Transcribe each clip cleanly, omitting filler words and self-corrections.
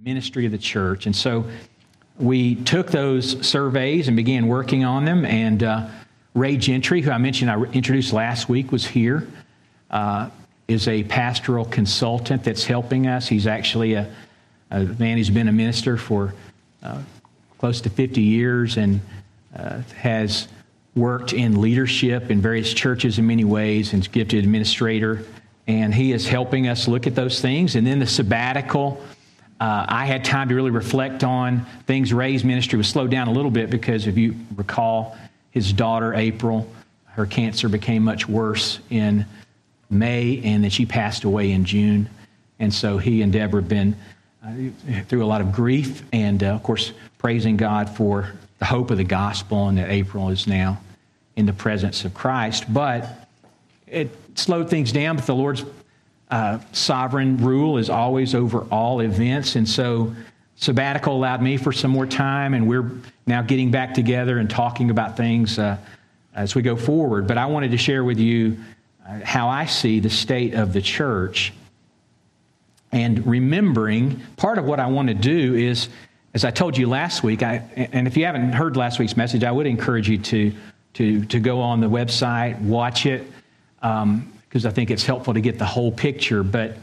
ministry of the church. And so we took those surveys and began working on them. And Ray Gentry, who I mentioned I introduced last week, was here, is a pastoral consultant that's helping us. He's actually a man who's been a minister for close to 50 years and has worked in leadership in various churches in many ways and is a gifted administrator. And he is helping us look at those things. And then the sabbatical, I had time to really reflect on things. Ray's ministry was slowed down a little bit because, if you recall, his daughter, April, her cancer became much worse in May, and then she passed away in June. And so he and Deborah have been through a lot of grief and, of course, praising God for the hope of the gospel and that April is now in the presence of Christ. But it slowed things down, but the Lord's sovereign rule is always over all events. And so sabbatical allowed me for some more time, and we're now getting back together and talking about things as we go forward. But I wanted to share with you how I see the state of the church. And remembering, part of what I want to do is, as I told you last week, and if you haven't heard last week's message, I would encourage you to go on the website, watch it, because I think it's helpful to get the whole picture. But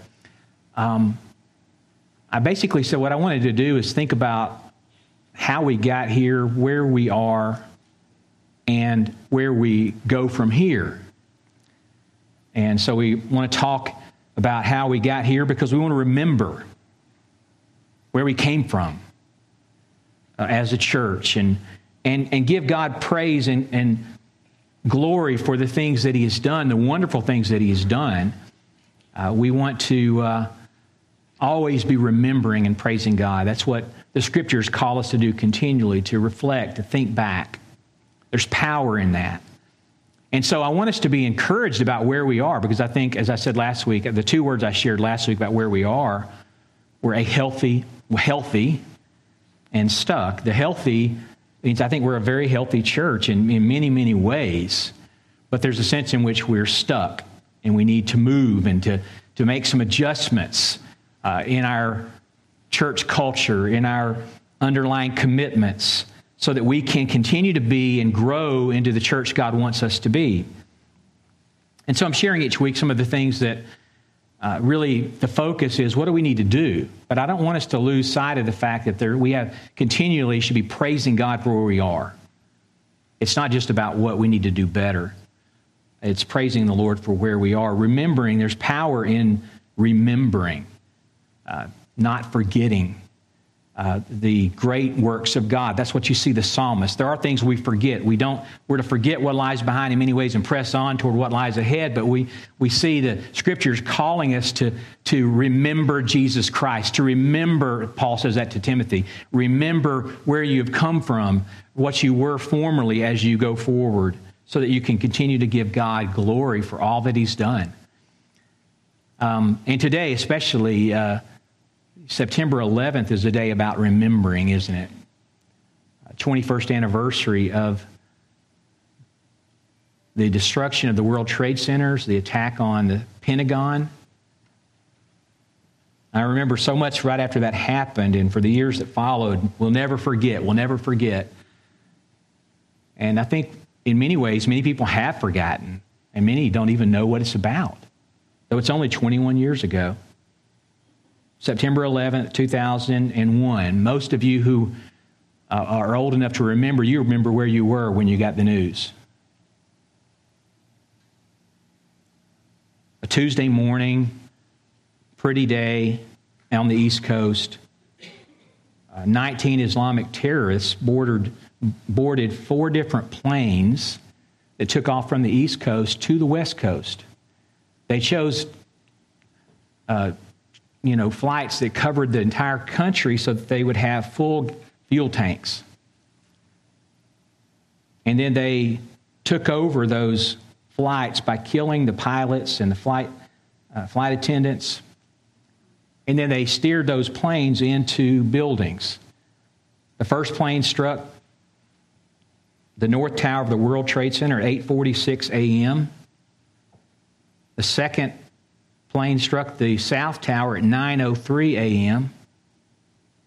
I basically said what I wanted to do is think about how we got here, where we are, and where we go from here. And so we want to talk about how we got here because we want to remember where we came from as a church and give God praise and glory for the things that He has done, the wonderful things that He has done. We want to always be remembering and praising God. That's what the Scriptures call us to do continually, to reflect, to think back. There's power in that. And so I want us to be encouraged about where we are, because I think, as I said last week, the two words I shared last week about where we are, we're a healthy and stuck. The healthy means I think we're a very healthy church in many, many ways, but there's a sense in which we're stuck and we need to move and to make some adjustments in our church culture, in our underlying commitments, so that we can continue to be and grow into the church God wants us to be. And so I'm sharing each week some of the things that really the focus is, what do we need to do? But I don't want us to lose sight of the fact that we have continually should be praising God for where we are. It's not just about what we need to do better. It's praising the Lord for where we are. Remembering, there's power in remembering, not forgetting. The great works of God. That's what you see the psalmist. There are things we forget. We're to forget what lies behind in many ways and press on toward what lies ahead. But we see the Scriptures calling us to remember Jesus Christ, to remember, Paul says that to Timothy, remember where you have come from, what you were formerly as you go forward, so that you can continue to give God glory for all that He's done. And today, especially, September 11th is a day about remembering, isn't it? 21st anniversary of the destruction of the World Trade Centers, the attack on the Pentagon. I remember so much right after that happened, and for the years that followed, we'll never forget. And I think in many ways, many people have forgotten, and many don't even know what it's about, though it's only 21 years ago. September 11th, 2001. Most of you who are old enough to remember, you remember where you were when you got the news. A Tuesday morning, pretty day on the East Coast. 19 Islamic terrorists boarded 4 different planes that took off from the East Coast to the West Coast. They chose flights that covered the entire country so that they would have full fuel tanks. And then they took over those flights by killing the pilots and the flight attendants. And then they steered those planes into buildings. The first plane struck the North Tower of the World Trade Center at 8:46 a.m. The second plane struck the South Tower at 9:03 a.m.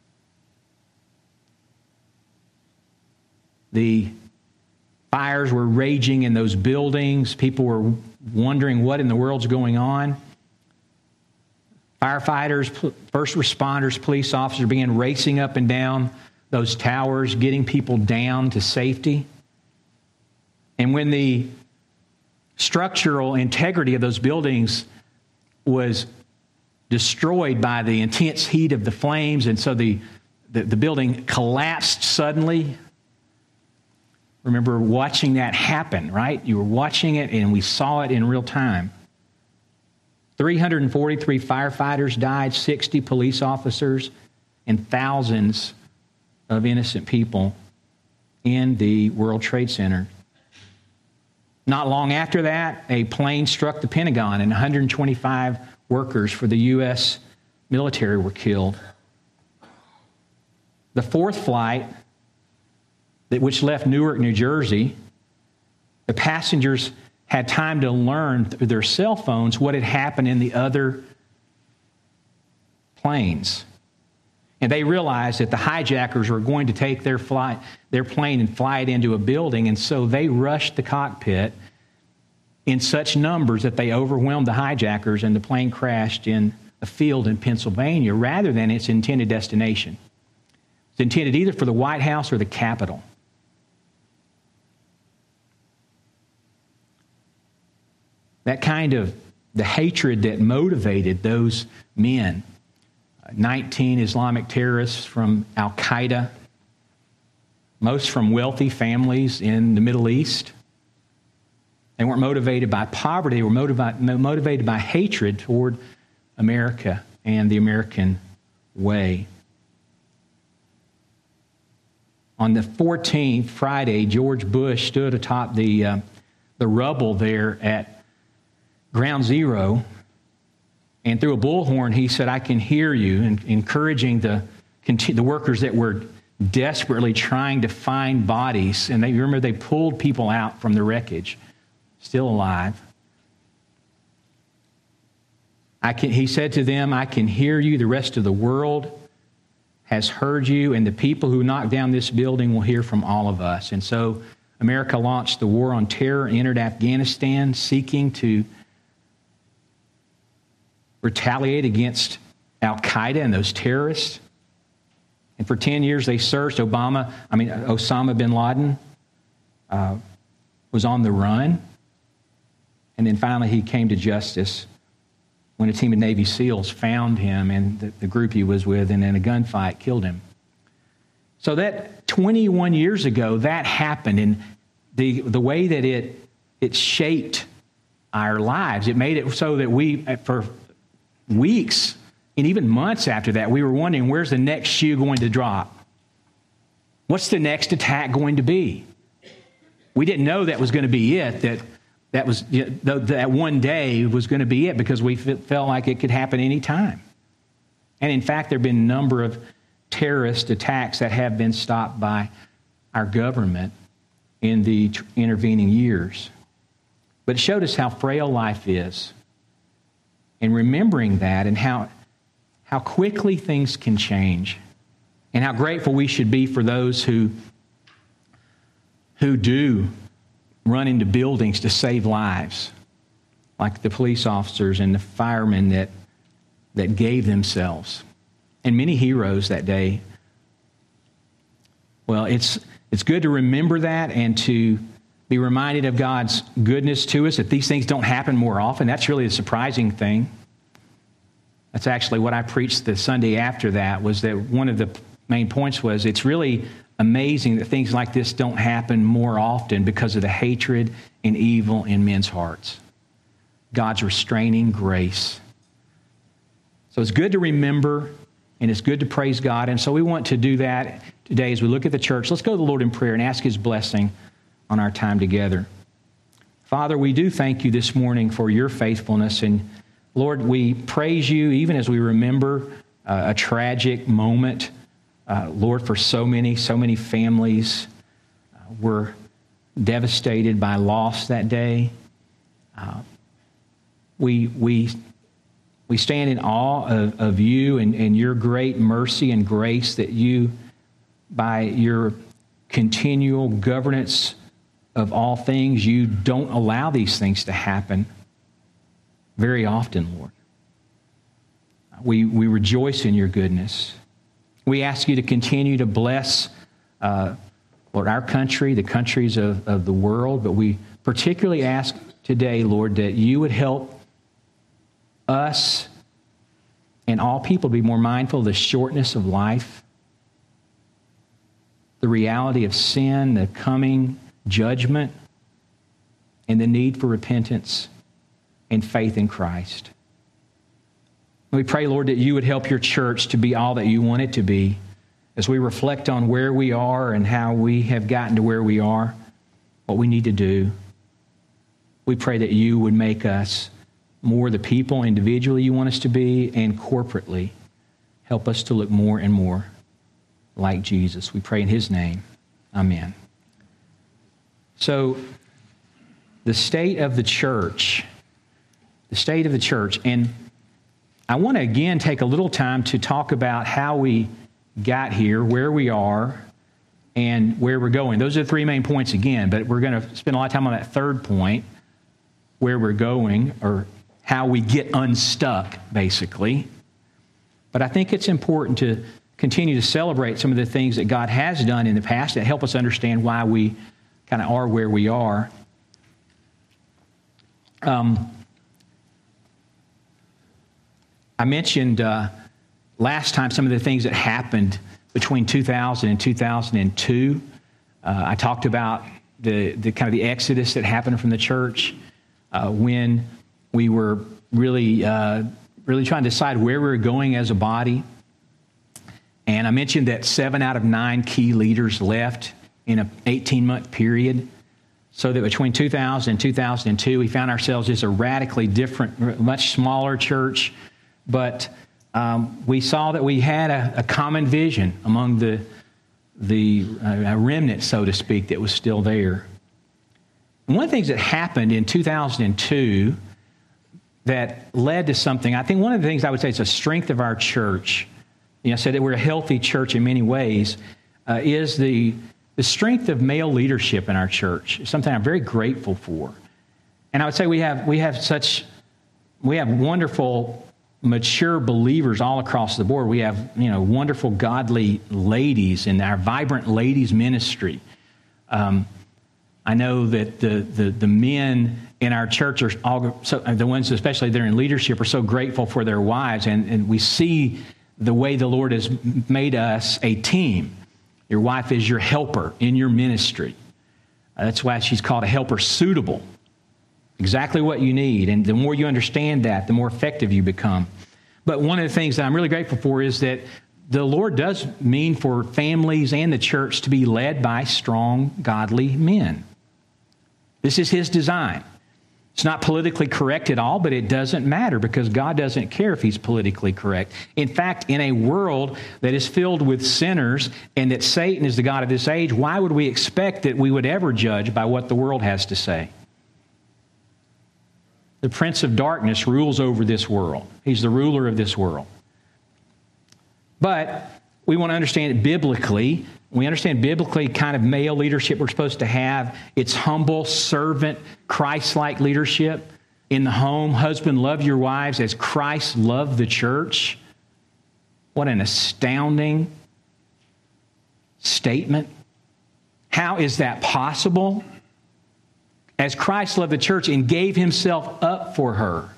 The fires were raging in those buildings. People were wondering what in the world's going on. Firefighters, first responders, police officers began racing up and down those towers, getting people down to safety. And when the structural integrity of those buildings was destroyed by the intense heat of the flames, and so the building collapsed suddenly. Remember watching that happen, right? You were watching it, and we saw it in real time. 343 firefighters died, 60 police officers, and thousands of innocent people in the World Trade Center. Not long after that, a plane struck the Pentagon, and 125 workers for the U.S. military were killed. The fourth flight, which left Newark, New Jersey, the passengers had time to learn through their cell phones what had happened in the other planes. And they realized that the hijackers were going to take their plane and fly it into a building, and so they rushed the cockpit in such numbers that they overwhelmed the hijackers, and the plane crashed in a field in Pennsylvania rather than its intended destination. It's intended either for the White House or the Capitol. That kind of the hatred that motivated those men, 19 Islamic terrorists from Al-Qaeda, most from wealthy families in the Middle East. They weren't motivated by poverty. They were motivated by hatred toward America and the American way. On the 14th, Friday, George Bush stood atop the rubble there at Ground Zero, and through a bullhorn, he said, "I can hear you," and encouraging the workers that were desperately trying to find bodies. And they pulled people out from the wreckage, still alive. He said to them, "I can hear you. The rest of the world has heard you, and the people who knocked down this building will hear from all of us." And so America launched the war on terror and entered Afghanistan, seeking to retaliate against Al-Qaeda and those terrorists. And for 10 years they searched. Osama bin Laden was on the run. And then finally he came to justice when a team of Navy SEALs found him and the group he was with, and in a gunfight killed him. So that 21 years ago, that happened, and the way that it shaped our lives, it made it so that we, for weeks and even months after that, we were wondering, where's the next shoe going to drop? What's the next attack going to be? We didn't know that was going to be it, that one day was going to be it, because we felt like it could happen any time. And in fact, there have been a number of terrorist attacks that have been stopped by our government in the intervening years. But it showed us how frail life is. And remembering that, and how quickly things can change, and how grateful we should be for those who do run into buildings to save lives, like the police officers and the firemen that gave themselves, and many heroes that day. Well, it's good to remember that and to be reminded of God's goodness to us, that these things don't happen more often. That's really a surprising thing. That's actually what I preached the Sunday after that, was that one of the main points was it's really amazing that things like this don't happen more often because of the hatred and evil in men's hearts. God's restraining grace. So it's good to remember, and it's good to praise God. And so we want to do that today as we look at the church. Let's go to the Lord in prayer and ask His blessing on our time together. Father, we do thank you this morning for your faithfulness. And Lord, we praise you even as we remember a tragic moment. Lord, for so many families were devastated by loss that day. We stand in awe of you and your great mercy and grace that you, by your continual governance of all things. You don't allow these things to happen very often, Lord. We rejoice in your goodness. We ask you to continue to bless, Lord, our country, the countries of the world, but we particularly ask today, Lord, that you would help us and all people be more mindful of the shortness of life, the reality of sin, the coming judgment, and the need for repentance and faith in Christ. We pray, Lord, that you would help your church to be all that you want it to be as we reflect on where we are and how we have gotten to where we are, what we need to do. We pray that you would make us more the people individually you want us to be and corporately. Help us to look more and more like Jesus. We pray in his name. Amen. So, the state of the church, and I want to again take a little time to talk about how we got here, where we are, and where we're going. Those are the three main points again, but we're going to spend a lot of time on that third point, where we're going, or how we get unstuck, basically. But I think it's important to continue to celebrate some of the things that God has done in the past that help us understand why we kind of are where we are. I mentioned last time some of the things that happened between 2000 and 2002. I talked about the kind of the exodus that happened from the church when we were really trying to decide where we were going as a body. And I mentioned that 7 out of 9 key leaders left in an 18-month period, so that between 2000 and 2002, we found ourselves as a radically different, much smaller church. But we saw that we had a common vision among the remnant, so to speak, that was still there. And one of the things that happened in 2002 that led to something, I think one of the things I would say is a strength of our church, I said that we're a healthy church in many ways, is the strength of male leadership in our church. It's something I'm very grateful for. And I would say we have wonderful, mature believers all across the board. We have, wonderful, godly ladies in our vibrant ladies ministry. I know that the men in our church are all, so the ones especially that are in leadership, are so grateful for their wives, and we see the way the Lord has made us a team. Your wife is your helper in your ministry. That's why she's called a helper suitable. Exactly what you need. And the more you understand that, the more effective you become. But one of the things that I'm really grateful for is that the Lord does mean for families and the church to be led by strong, godly men. This is his design. It's not politically correct at all, but it doesn't matter because God doesn't care if he's politically correct. In fact, in a world that is filled with sinners and that Satan is the god of this age, why would we expect that we would ever judge by what the world has to say? The prince of darkness rules over this world. He's the ruler of this world. But we want to understand it biblically. We understand biblically kind of male leadership we're supposed to have. It's humble, servant, Christ-like leadership in the home. Husband, love your wives as Christ loved the church. What an astounding statement. How is that possible? As Christ loved the church and gave himself up for her.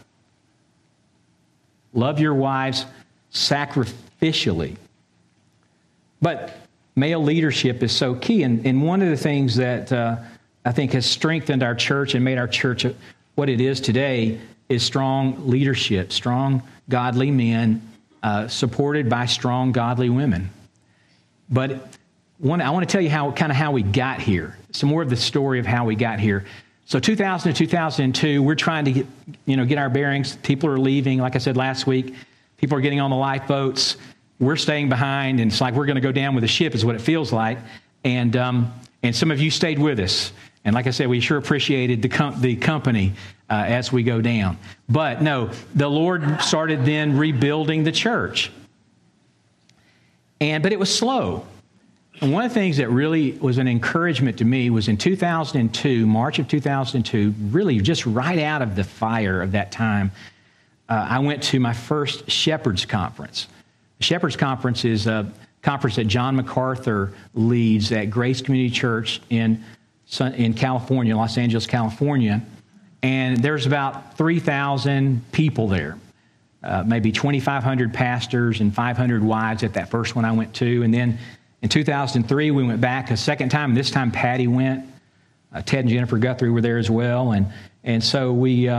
Love your wives sacrificially. But male leadership is so key. And one of the things that I think has strengthened our church and made our church what it is today is strong leadership, strong godly men supported by strong godly women. But I want to tell you how we got here. Some more of the story of how we got here. So 2000 to 2002, we're trying to get our bearings. People are leaving. Like I said last week, people are getting on the lifeboats. We're staying behind, and it's like we're going to go down with the ship is what it feels like. And some of you stayed with us. And like I said, we sure appreciated the company as we go down. But no, the Lord started then rebuilding the church. But it was slow. And one of the things that really was an encouragement to me was in 2002, March of 2002, really just right out of the fire of that time, I went to my first Shepherds Conference. The Shepherds Conference is a conference that John MacArthur leads at Grace Community Church in California, Los Angeles, California. And there's about 3,000 people there, maybe 2,500 pastors and 500 wives at that first one I went to. And then in 2003, we went back a second time. This time, Patty went. Ted and Jennifer Guthrie were there as well. And so we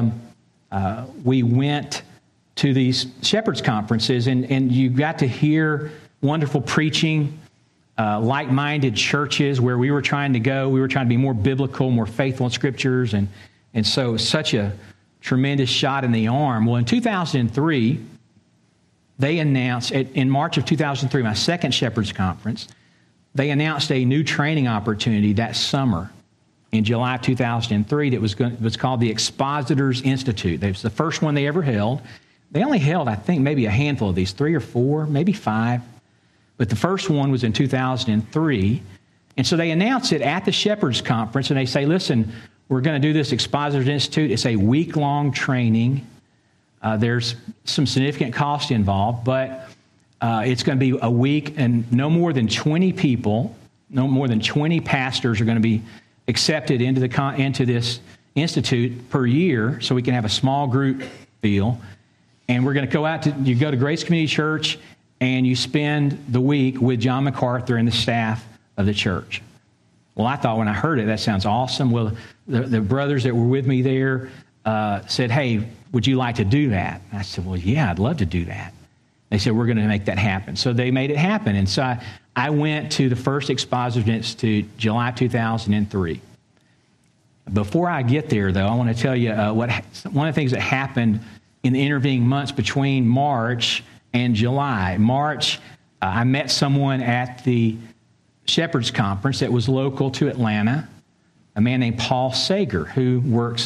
went to these Shepherds Conferences, and you got to hear wonderful preaching, like-minded churches where we were trying to go. We were trying to be more biblical, more faithful in Scriptures, and so it was such a tremendous shot in the arm. Well, in 2003, they announced, in March of 2003, my second Shepherds Conference, they announced a new training opportunity that summer in July of 2003 that was called the Expositors Institute. It was the first one they ever held. They only held, I think, maybe a handful of these, 3 or 4, maybe 5. But the first one was in 2003. And so they announced it at the Shepherds Conference, and they say, listen, we're going to do this Expositors Institute. It's a week-long training. There's some significant cost involved, but it's going to be a week, and no more than 20 people, no more than 20 pastors are going to be accepted into this institute per year, so we can have a small group feel. And we're going to go out you go to Grace Community Church, and you spend the week with John MacArthur and the staff of the church. Well, I thought when I heard it, that sounds awesome. Well, the brothers that were with me there said, hey, would you like to do that? And I said, well, yeah, I'd love to do that. They said, we're going to make that happen. So they made it happen. And so I went to the first Expositors Institute, July 2003. Before I get there, though, I want to tell you one of the things that happened in the intervening months between March and July. March, I met someone at the Shepherds Conference that was local to Atlanta, a man named Paul Sager, who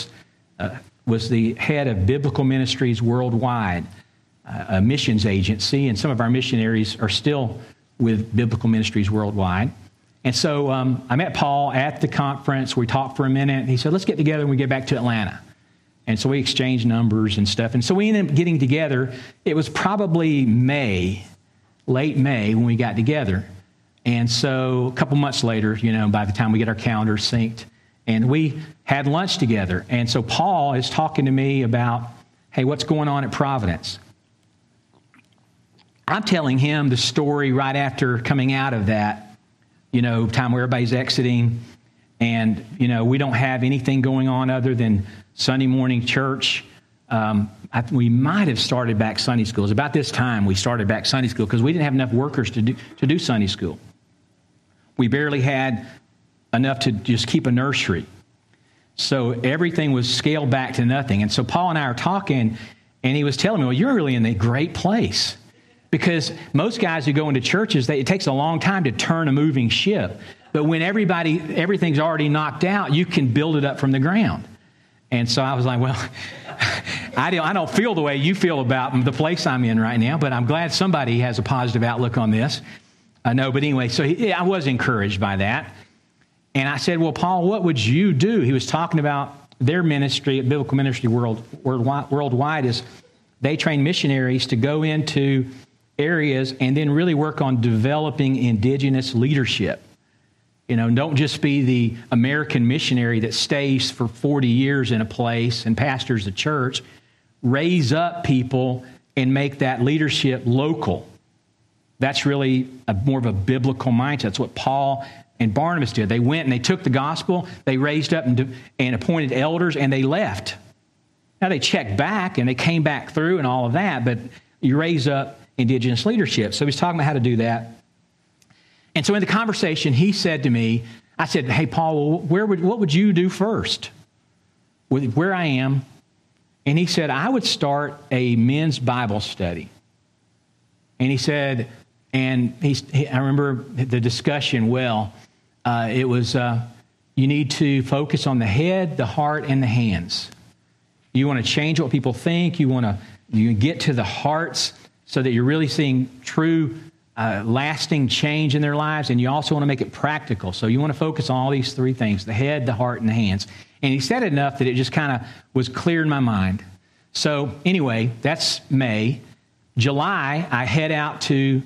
was the head of Biblical Ministries Worldwide, a missions agency, and some of our missionaries are still with Biblical Ministries Worldwide. And so I met Paul at the conference. We talked for a minute, and he said, let's get together when we get back to Atlanta. And so we exchanged numbers and stuff. And so we ended up getting together. It was probably late May when we got together. And so a couple months later, by the time we get our calendars synced, and we had lunch together. And so Paul is talking to me about, hey, what's going on at Providence? I'm telling him the story right after coming out of that, time where everybody's exiting, and, we don't have anything going on other than Sunday morning church. We might have started back Sunday school. It was about this time we started back Sunday school because we didn't have enough workers to do Sunday school. We barely had enough to just keep a nursery. So everything was scaled back to nothing. And so Paul and I are talking, and he was telling me, well, you're really in a great place. Because most guys who go into churches, it takes a long time to turn a moving ship. But when everything's already knocked out, you can build it up from the ground. And so I was like, well, I don't feel the way you feel about the place I'm in right now, but I'm glad somebody has a positive outlook on this. I know, but anyway, so I was encouraged by that. And I said, well, Paul, what would you do? He was talking about their ministry at Biblical Ministry Worldwide is they train missionaries to go into areas and then really work on developing indigenous leadership. Don't just be the American missionary that stays for 40 years in a place and pastors the church. Raise up people and make that leadership local. That's really more of a biblical mindset. That's what Paul and Barnabas did. They went and they took the gospel, they raised up and appointed elders, and they left. Now, they checked back and they came back through and all of that, but you raise up indigenous leadership. So he's talking about how to do that. And so in the conversation, he said to me, I said, hey, Paul, what would you do first with where I am? And he said, I would start a men's Bible study. And he said, I remember the discussion well. It was, you need to focus on the head, the heart, and the hands. You want to change what people think. You get to the hearts so that you're really seeing true lasting change in their lives, and you also want to make it practical. So you want to focus on all these three things: the head, the heart, and the hands. And he said it enough that it just kind of was clear in my mind. So anyway, that's May. July, I head out to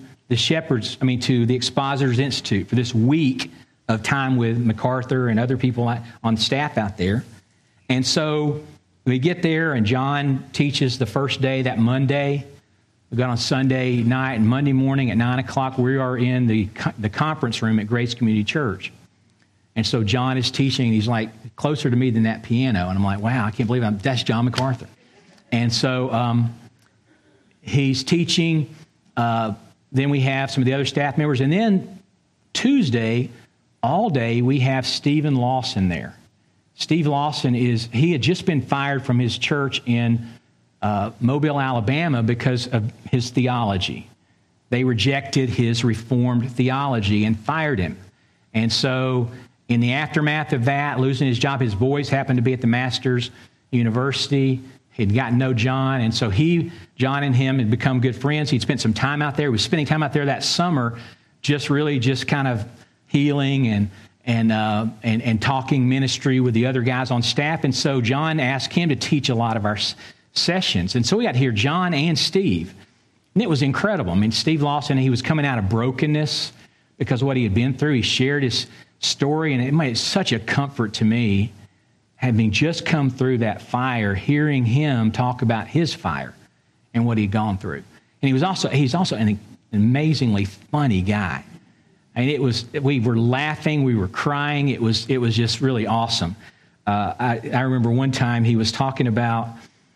to the Expositors Institute for this week of time with MacArthur and other people on staff out there. And so we get there, and John teaches the first day, that Monday. We got on Sunday night, and Monday morning at 9 o'clock, we are in the conference room at Grace Community Church. And so John is teaching, and he's like closer to me than that piano. And I'm like, wow, I can't believe that's John MacArthur. And so he's teaching. Then we have some of the other staff members. And then Tuesday, all day, we have Stephen Lawson there. Steve Lawson he had just been fired from his church in Mobile, Alabama, because of his theology. They rejected his Reformed theology and fired him. And so in the aftermath of that, losing his job, his boys happened to be at the Masters University. He'd gotten to know John, and so John and him had become good friends. He'd spent some time out there. He was spending time out there that summer, just kind of healing and talking ministry with the other guys on staff. And so John asked him to teach a lot of our sessions. And so we got to hear John and Steve. And it was incredible. I mean, Steve Lawson, he was coming out of brokenness because of what he had been through. He shared his story, and it made such a comfort to me, having just come through that fire, hearing him talk about his fire and what he'd gone through. And he's also an amazingly funny guy. I mean, we were laughing, we were crying. It was just really awesome. I remember one time he was talking about,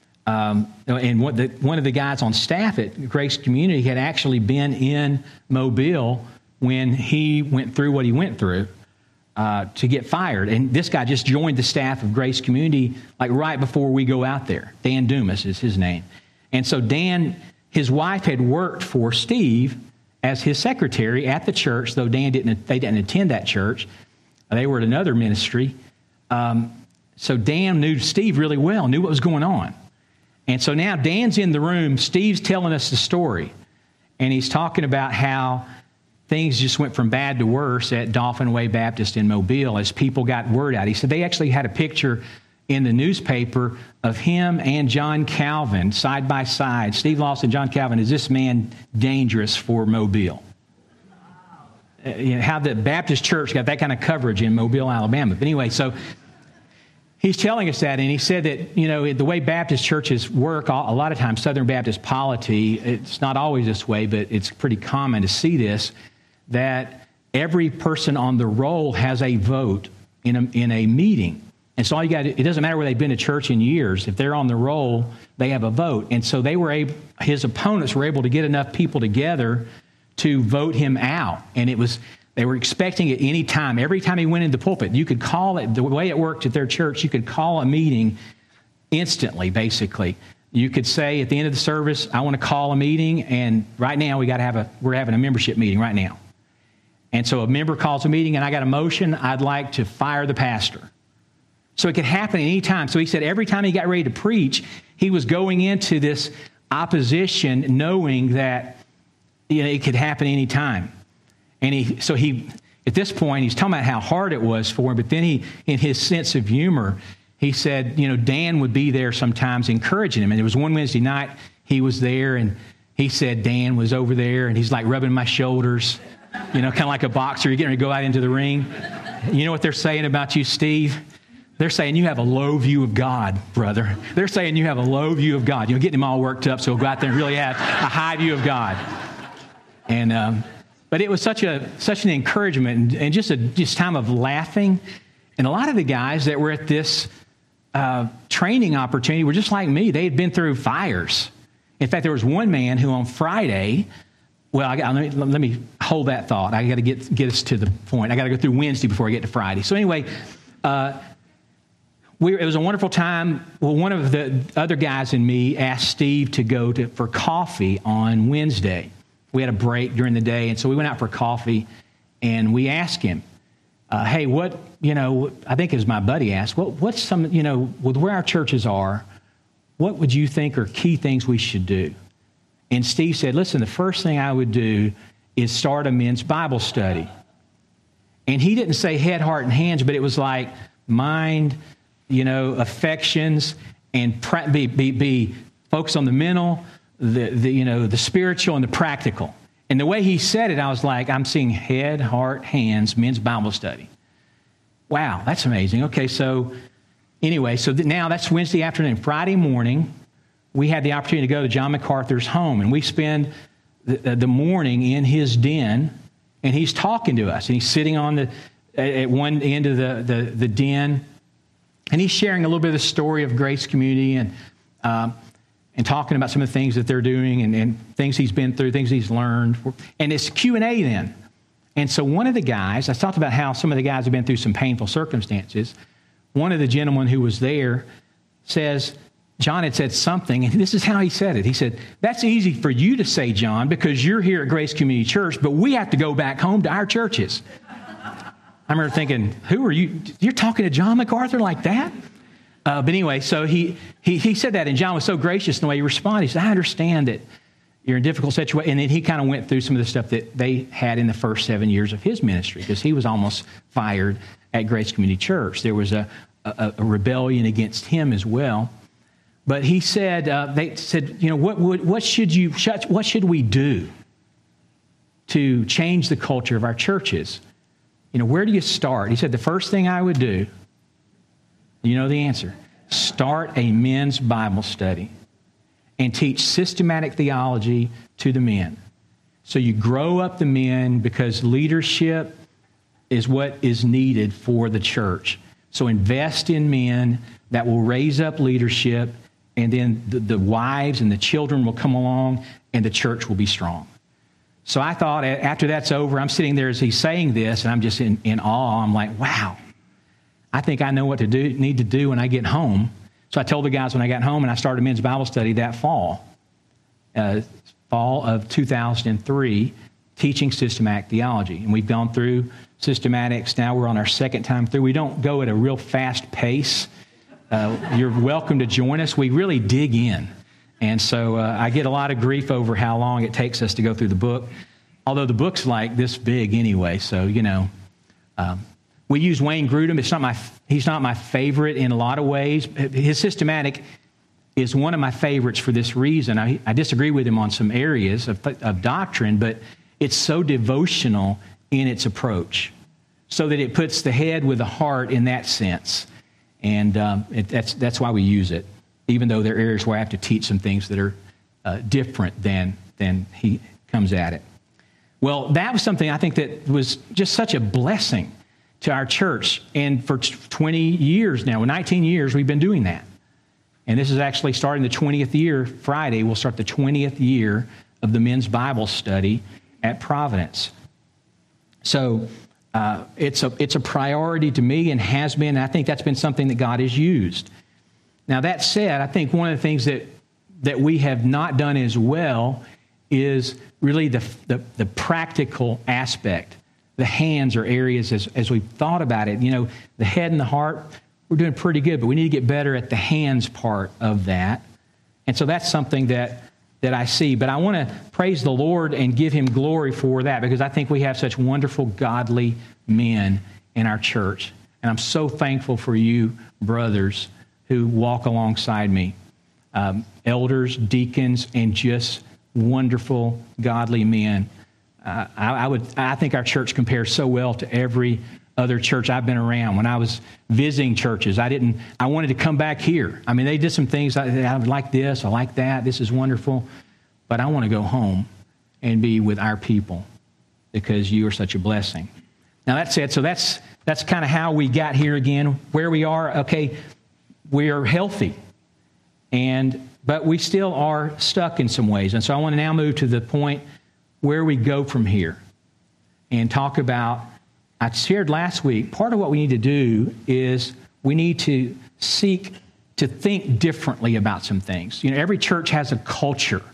and one of the guys on staff at Grace Community had actually been in Mobile when he went through what he went through to get fired. And this guy just joined the staff of Grace Community like right before we go out there. Dan Dumas is his name. And so Dan, his wife had worked for Steve as his secretary at the church, though they didn't attend that church. They were at another ministry. So Dan knew Steve really well, knew what was going on. And so now Dan's in the room. Steve's telling us the story. And he's talking about how things just went from bad to worse at Dauphin Way Baptist in Mobile as people got word out. He said they actually had a picture in the newspaper of him and John Calvin side by side. Steve Lawson, John Calvin, is this man dangerous for Mobile? How the Baptist church got that kind of coverage in Mobile, Alabama. But anyway, so he's telling us that, and he said that, the way Baptist churches work, a lot of times Southern Baptist polity, it's not always this way, but it's pretty common to see this, that every person on the roll has a vote in a meeting. And so it doesn't matter whether they've been to church in years. If they're on the roll, they have a vote. And so his opponents were able to get enough people together to vote him out. And they were expecting it any time. Every time he went in the pulpit, you could call it, the way it worked at their church, you could call a meeting instantly, basically. You could say at the end of the service, I want to call a meeting, and right now we're having a membership meeting right now. And so a member calls a meeting, and I got a motion, I'd like to fire the pastor. So it could happen any time. So he said every time he got ready to preach, he was going into this opposition knowing that it could happen any time. And at this point, he's talking about how hard it was for him, but then in his sense of humor, he said, Dan would be there sometimes encouraging him. And there was one Wednesday night, he was there, and he said Dan was over there, and he's like rubbing my shoulders, kind of like a boxer. You're getting ready to go out into the ring. You know what they're saying about you, Steve? They're saying you have a low view of God, brother. They're saying you have a low view of God. Getting him all worked up, so he'll go out there and really have a high view of God. And but it was such an encouragement and just time of laughing. And a lot of the guys that were at this training opportunity were just like me. They had been through fires. In fact, there was one man who on Friday. Well, let me hold that thought. I got to get us to the point. I got to go through Wednesday before I get to Friday. So anyway. It was a wonderful time. Well, one of the other guys and me asked Steve to go for coffee on Wednesday. We had a break during the day, and so we went out for coffee, and we asked him, hey, what, I think as my buddy asked, what's some, with where our churches are, what would you think are key things we should do? And Steve said, listen, the first thing I would do is start a men's Bible study. And he didn't say head, heart, and hands, but it was like mind, affections, and be focused on the mental, the spiritual, and the practical. And the way he said it, I was like, I'm seeing head, heart, hands, men's Bible study. Wow, that's amazing. Okay, so anyway, now that's Wednesday afternoon. Friday morning, we had the opportunity to go to John MacArthur's home, and we spend the morning in his den, and he's talking to us, and he's sitting on at one end of the den, and he's sharing a little bit of the story of Grace Community and talking about some of the things that they're doing and things he's been through, things he's learned. And it's Q&A then. And so one of the guys, I talked about how some of the guys have been through some painful circumstances. One of the gentlemen who was there says, John had said something, and this is how he said it. He said, that's easy for you to say, John, because you're here at Grace Community Church, but we have to go back home to our churches. I remember thinking, who are you? You're talking to John MacArthur like that? But anyway, so he said that, and John was so gracious in the way he responded. He said, I understand that you're in a difficult situation. And then he kind of went through some of the stuff that they had in the first 7 years of his ministry, because he was almost fired at Grace Community Church. There was a rebellion against him as well. But he said, they said, what should we do to change the culture of our churches? Where do you start? He said, the first thing I would do, you know the answer, start a men's Bible study and teach systematic theology to the men. So you grow up the men, because leadership is what is needed for the church. So invest in men that will raise up leadership, and then the wives and the children will come along, and the church will be strong. So I thought after that's over, I'm sitting there as he's saying this, and I'm just in awe. I'm like, wow, I think I know what to need to do when I get home. So I told the guys when I got home, and I started a men's Bible study that fall of 2003, teaching systematic theology. And we've gone through systematics. Now we're on our second time through. We don't go at a real fast pace. You're welcome to join us. We really dig in. And so I get a lot of grief over how long it takes us to go through the book, although the book's like this big anyway. So, we use Wayne Grudem. He's not my favorite in a lot of ways. His systematic is one of my favorites for this reason. I disagree with him on some areas of doctrine, but it's so devotional in its approach, so that it puts the head with the heart in that sense. And that's why we use it, even though there are areas where I have to teach some things that are different than he comes at it. Well, that was something I think that was just such a blessing to our church. And for 20 years now, 19 years, we've been doing that. And this is actually starting the 20th year. Friday, we'll start the 20th year of the men's Bible study at Providence. So it's a priority to me, and has been. And I think that's been something that God has used. Now, that said, I think one of the things that we have not done as well is really the practical aspect. The hands are areas, as we've thought about it, the head and the heart, we're doing pretty good, but we need to get better at the hands part of that. And so that's something that I see. But I want to praise the Lord and give him glory for that, because I think we have such wonderful, godly men in our church. And I'm so thankful for you, brothers, who walk alongside me. Elders, deacons, and just wonderful, godly men. I think our church compares so well to every other church I've been around. When I was visiting churches, I wanted to come back here. I mean, they did some things. I like this, I like that. This is wonderful. But I want to go home and be with our people, because you are such a blessing. Now, that said, so that's kind of how we got here again, where we are. Okay, we are healthy, but we still are stuck in some ways. And so I want to now move to the point where we go from here and talk about, I shared last week, part of what we need to do is we need to seek to think differently about some things. Every church has a culture.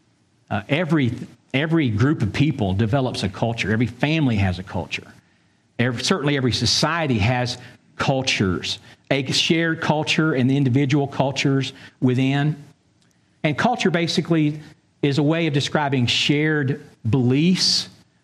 Every group of people develops a culture. Every family has a culture. Certainly every society has cultures, a shared culture and the individual cultures within. And culture basically is a way of describing shared beliefs,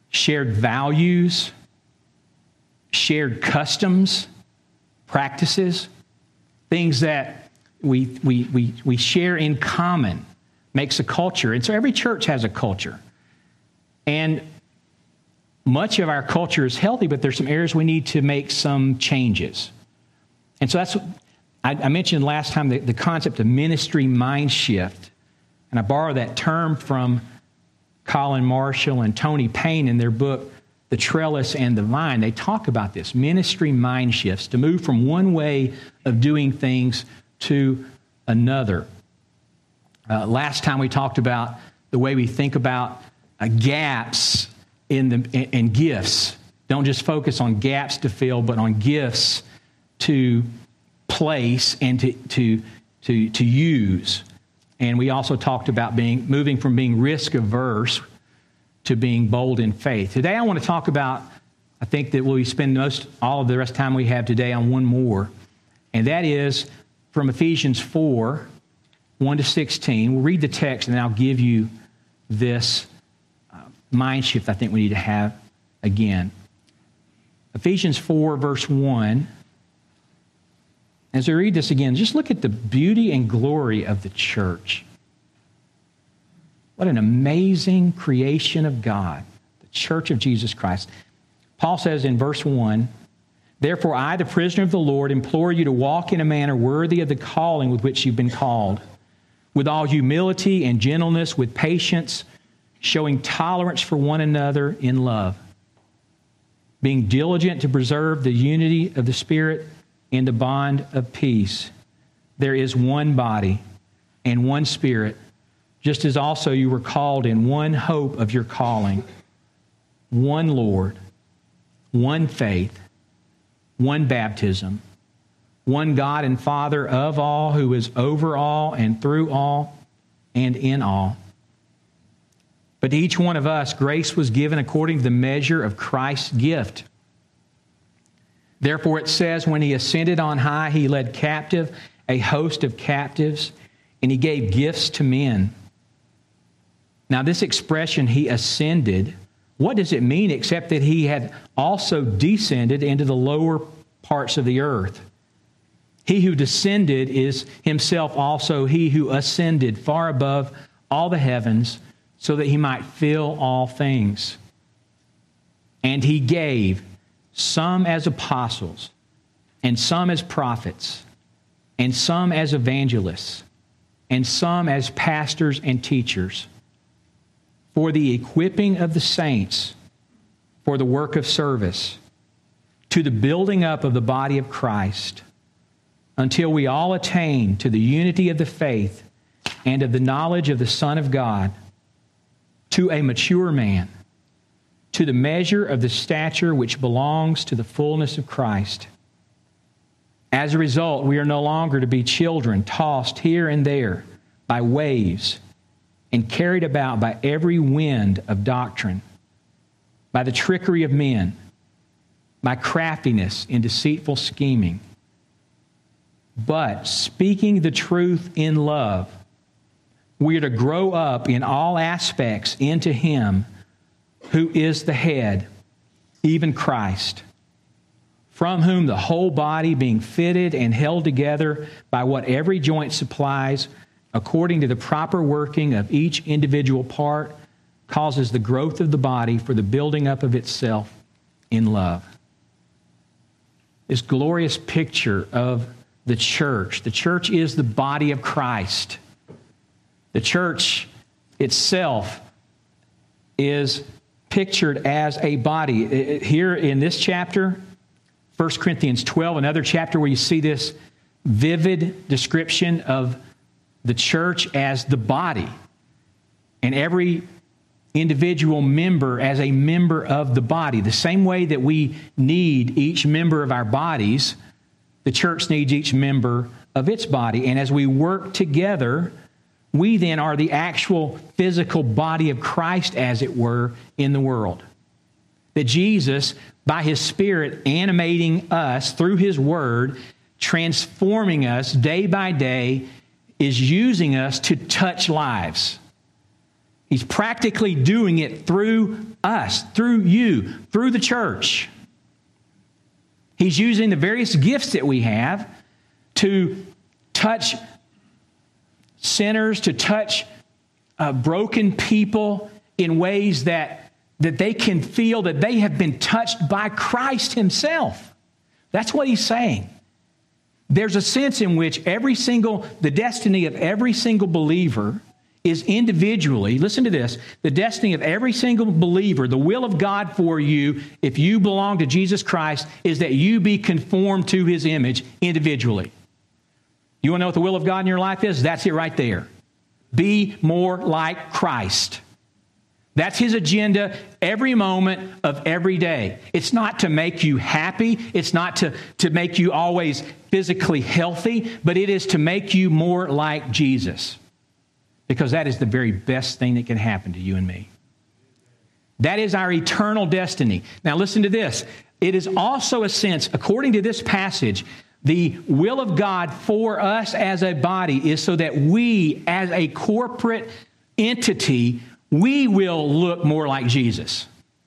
shared values, shared customs, practices, things that we share in common makes a culture. And so every church has a culture. And much of our culture is healthy, but there's some areas we need to make some changes. And so that's what I mentioned last time, the concept of ministry mind shift. And I borrow that term from Colin Marshall and Tony Payne in their book, The Trellis and the Vine. They talk about this, ministry mind shifts, to move from one way of doing things to another. Last time we talked about the way we think about gaps in gifts. Don't just focus on gaps to fill, but on gifts to place and to use. And we also talked about moving from being risk averse to being bold in faith. Today I want to talk about, I think that we'll spend all of the rest of the time we have today on one more, and that is from Ephesians 4, 1 to 16. We'll read the text and then I'll give you this mind shift I think we need to have again. Ephesians 4, verse 1. As we read this again, just look at the beauty and glory of the church. What an amazing creation of God, the church of Jesus Christ. Paul says in verse 1, "Therefore I, the prisoner of the Lord, implore you to walk in a manner worthy of the calling with which you've been called, with all humility and gentleness, with patience, showing tolerance for one another in love, being diligent to preserve the unity of the Spirit in the bond of peace. There is one body and one Spirit, just as also you were called in one hope of your calling, one Lord, one faith, one baptism, one God and Father of all, who is over all and through all and in all. But to each one of us, grace was given according to the measure of Christ's gift. Therefore it says, when he ascended on high, he led captive a host of captives, and he gave gifts to men." Now this expression, he ascended, what does it mean except that he had also descended into the lower parts of the earth? He who descended is himself also he who ascended far above all the heavens, so that he might fill all things. And he gave some as apostles, and some as prophets, and some as evangelists, and some as pastors and teachers, for the equipping of the saints, for the work of service, to the building up of the body of Christ, until we all attain to the unity of the faith and of the knowledge of the Son of God, to a mature man, to the measure of the stature which belongs to the fullness of Christ. As a result, we are no longer to be children tossed here and there by waves and carried about by every wind of doctrine, by the trickery of men, by craftiness in deceitful scheming. But speaking the truth in love, we are to grow up in all aspects into Him who is the head, even Christ, from whom the whole body, being fitted and held together by what every joint supplies, according to the proper working of each individual part, causes the growth of the body for the building up of itself in love." This glorious picture of the church. The church is the body of Christ. The church itself is pictured as a body. Here in this chapter, 1 Corinthians 12, another chapter where you see this vivid description of the church as the body, and every individual member as a member of the body. The same way that we need each member of our bodies, the church needs each member of its body. And as we work together, we then are the actual physical body of Christ, as it were, in the world. That Jesus, by His Spirit, animating us through His Word, transforming us day by day, is using us to touch lives. He's practically doing it through us, through you, through the church. He's using the various gifts that we have to touch sinners, to touch broken people in ways that they can feel that they have been touched by Christ himself. That's what he's saying. There's a sense in which the destiny of every single believer is individually, listen to this, the destiny of every single believer, the will of God for you, if you belong to Jesus Christ, is that you be conformed to his image individually. You want to know what the will of God in your life is? That's it right there. Be more like Christ. That's his agenda every moment of every day. It's not to make you happy. It's not to make you always physically healthy, but it is to make you more like Jesus. Because that is the very best thing that can happen to you and me. That is our eternal destiny. Now listen to this. It is also a sense, according to this passage, the will of God for us as a body is so that we, as a corporate entity, we will look more like Jesus.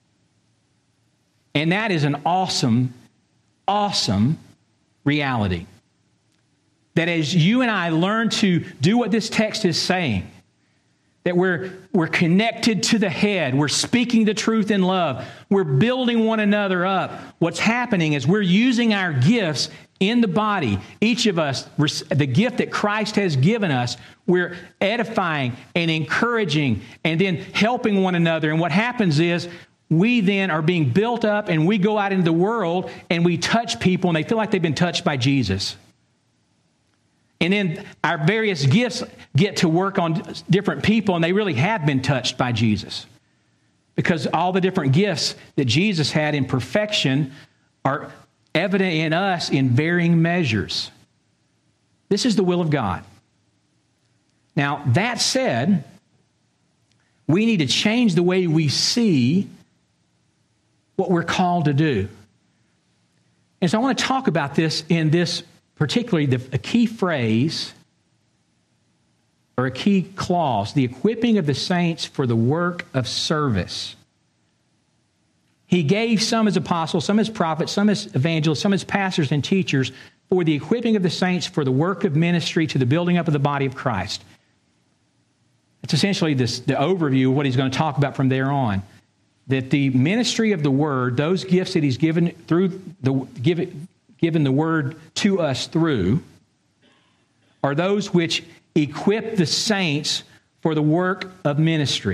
And that is an awesome, awesome reality. That as you and I learn to do what this text is saying, that we're connected to the head, we're speaking the truth in love, we're building one another up. What's happening is we're using our gifts in the body. Each of us, the gift that Christ has given us, we're edifying and encouraging and then helping one another. And what happens is we then are being built up and we go out into the world and we touch people and they feel like they've been touched by Jesus. And then our various gifts get to work on different people and they really have been touched by Jesus. Because all the different gifts that Jesus had in perfection are evident in us in varying measures. This is the will of God. Now, that said, we need to change the way we see what we're called to do. And so I want to talk about this in this, particularly a key phrase or a key clause, the equipping of the saints for the work of service. He gave some as apostles, some as prophets, some as evangelists, some as pastors and teachers for the equipping of the saints for the work of ministry to the building up of the body of Christ. It's essentially the overview of what he's going to talk about from there on. That the ministry of the word, those gifts that he's given given the word to us through, are those which equip the saints for the work of ministry.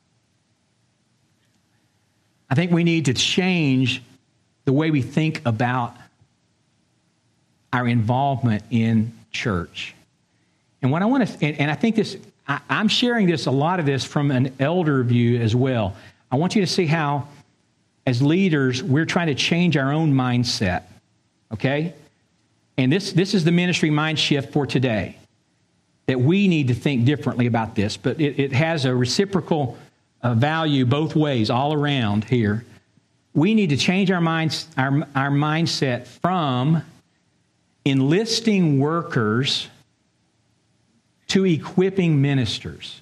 I think we need to change the way we think about our involvement in church. And what I want to, and I think this, I'm sharing this, a lot of this from an elder view as well. I want you to see how, as leaders, we're trying to change our own mindset. Okay? And this is the ministry mind shift for today. That we need to think differently about this. But it has a reciprocal value both ways, all around here. We need to change our mindset from enlisting workers to equipping ministers.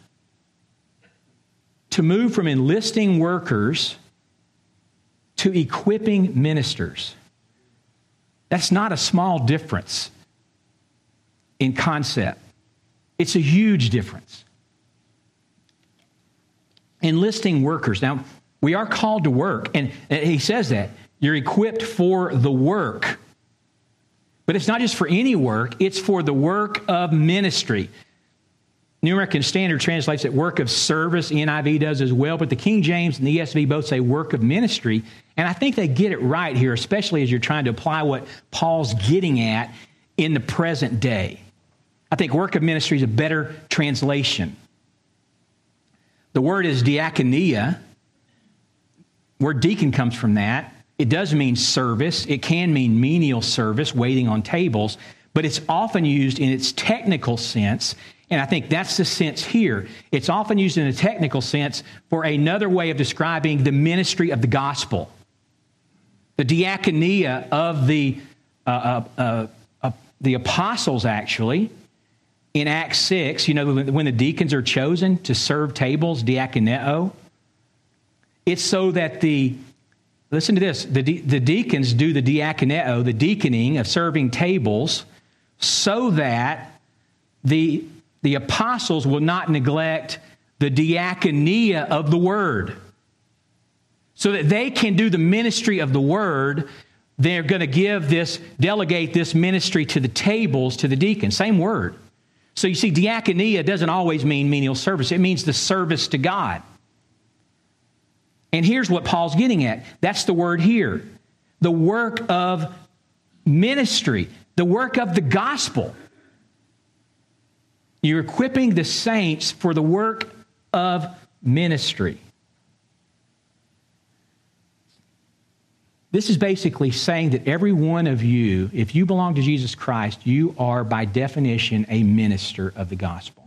To move from enlisting workers to equipping ministers. That's not a small difference in concept. It's a huge difference. Enlisting workers. Now, we are called to work, and he says that. You're equipped for the work. But it's not just for any work, it's for the work of ministry. New American Standard translates it work of service, NIV does as well, but the King James and the ESV both say work of ministry, and I think they get it right here, especially as you're trying to apply what Paul's getting at in the present day. I think work of ministry is a better translation. The word is diakonia. Word deacon comes from that. It does mean service. It can mean menial service, waiting on tables, but it's often used in its technical sense, and I think that's the sense here. It's often used in a technical sense for another way of describing the ministry of the gospel. The diakonia of the apostles, actually, in Acts 6, you know, when the deacons are chosen to serve tables, diakoneo, it's so that listen to this, the deacons do the diakoneo, the deaconing of serving tables, so that the apostles will not neglect the diakonia of the word. So that they can do the ministry of the word, they're going to delegate this ministry to the tables, to the deacons. Same word. So you see, diakonia doesn't always mean menial service. It means the service to God. And here's what Paul's getting at. That's the word here. The work of ministry, the work of the gospel. You're equipping the saints for the work of ministry. This is basically saying that every one of you, if you belong to Jesus Christ, you are by definition a minister of the gospel.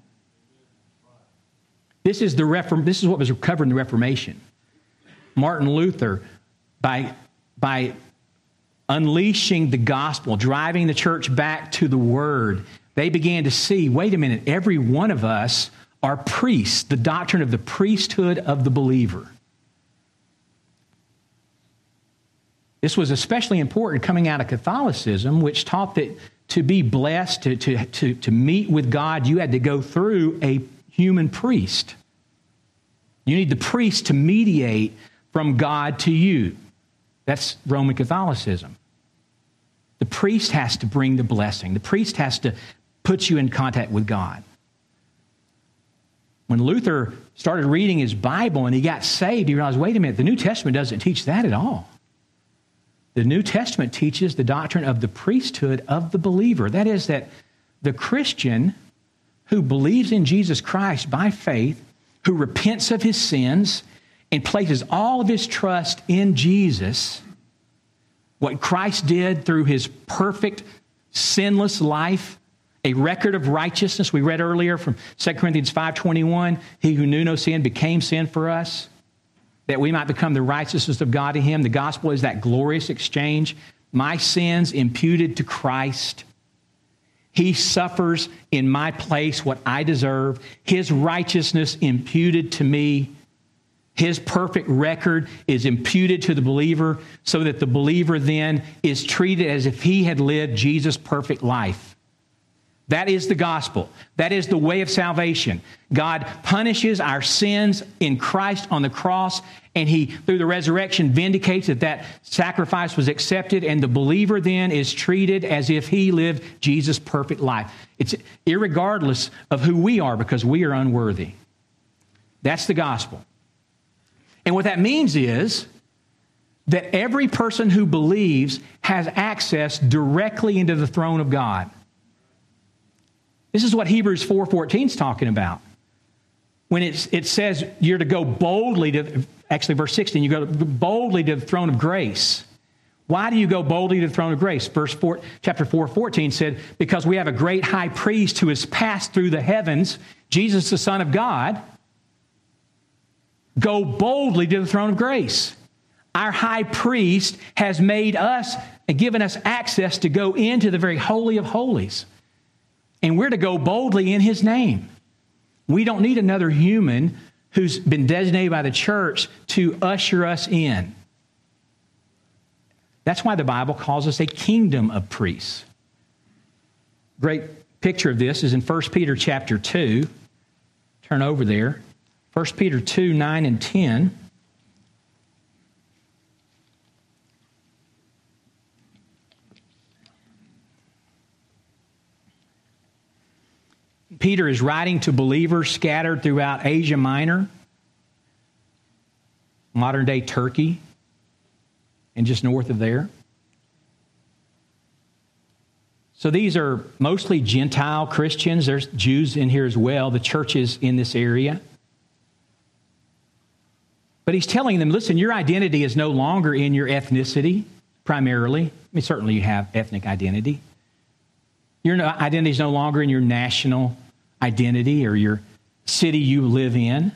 This is what was covered in the Reformation. Martin Luther, by unleashing the gospel, driving the church back to the word, they began to see, wait a minute, every one of us are priests, the doctrine of the priesthood of the believer. This was especially important coming out of Catholicism, which taught that to be blessed, to meet with God, you had to go through a human priest. You need the priest to mediate from God to you. That's Roman Catholicism. The priest has to bring the blessing. The priest has to put you in contact with God. When Luther started reading his Bible and he got saved, he realized, wait a minute, the New Testament doesn't teach that at all. The New Testament teaches the doctrine of the priesthood of the believer. That is, that the Christian who believes in Jesus Christ by faith, who repents of his sins and places all of his trust in Jesus, what Christ did through his perfect, sinless life, a record of righteousness. We read earlier from 2 Corinthians 5:21, he who knew no sin became sin for us, that we might become the righteousness of God in him. The gospel is that glorious exchange. My sins imputed to Christ. He suffers in my place what I deserve. His righteousness imputed to me. His perfect record is imputed to the believer so that the believer then is treated as if he had lived Jesus' perfect life. That is the gospel. That is the way of salvation. God punishes our sins in Christ on the cross, and he, through the resurrection, vindicates that sacrifice was accepted, and the believer then is treated as if he lived Jesus' perfect life. It's irregardless of who we are, because we are unworthy. That's the gospel. And what that means is that every person who believes has access directly into the throne of God. This is what Hebrews 4:14 is talking about. When it says you're to go boldly to, actually verse 16, you go boldly to the throne of grace. Why do you go boldly to the throne of grace? Chapter 4:14 said, because we have a great high priest who has passed through the heavens, Jesus the Son of God. Go boldly to the throne of grace. Our high priest has made us and given us access to go into the very holy of holies. And we're to go boldly in his name. We don't need another human who's been designated by the church to usher us in. That's why the Bible calls us a kingdom of priests. Great picture of this is in 1 Peter chapter 2. Turn over there. 1 Peter 2, 9 and 10. Peter is writing to believers scattered throughout Asia Minor, modern-day Turkey, and just north of there. So these are mostly Gentile Christians. There's Jews in here as well, the churches in this area. But he's telling them, listen, your identity is no longer in your ethnicity, primarily. I mean, certainly you have ethnic identity. Your identity is no longer in your national identity or your city you live in.